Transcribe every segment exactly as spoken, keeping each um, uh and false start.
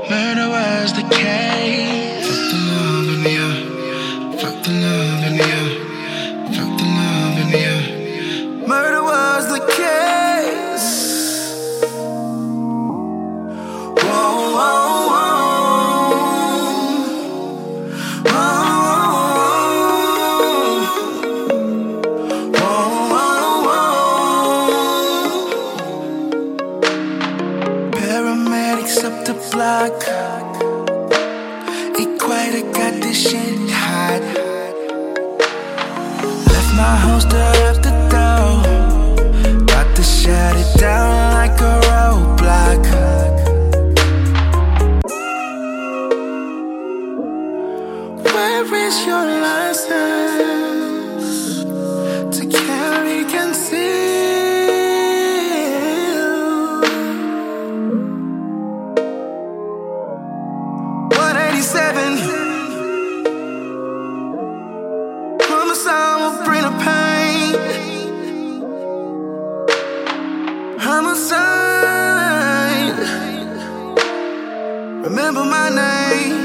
Murder was the case. Fuck the love in the air. Fuck the love in the air. Fuck the love in the air. Murder was the case. Whoa, whoa, whoa. Whoa, whoa, whoa. Paramedics up the block. Equator got this shit hot. Left my holster at the door. About to shut it down like a roadblock. Where is your license to carry conceal? one eighty-seven. Homicide will bring the pain. Homicide. Remember my name.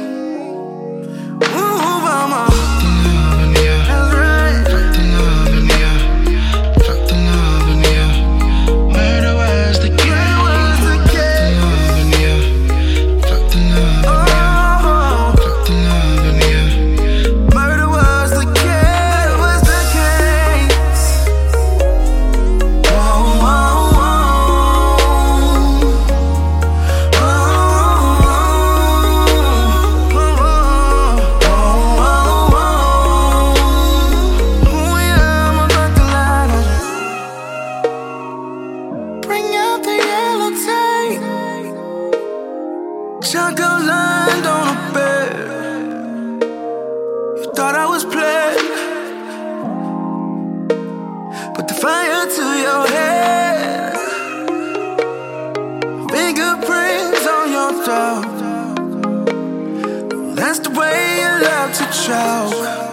Ooh, mama. That's right. Fuck the love in the air. Fuck the love in the air. Murder was the case. Fuck the love in the air. Fuck the love in the air. Fuck the love in the air. Murder was the case. Was the case. Whoa, whoa, whoa. Whoa, whoa, whoa. Ooh, yeah, I'm about to light it. Bring out the yellow tape. Choco lined on a bed. You thought I was playing. Put the fire to your head. Fingerprints on your throat. That's the way you love to choke.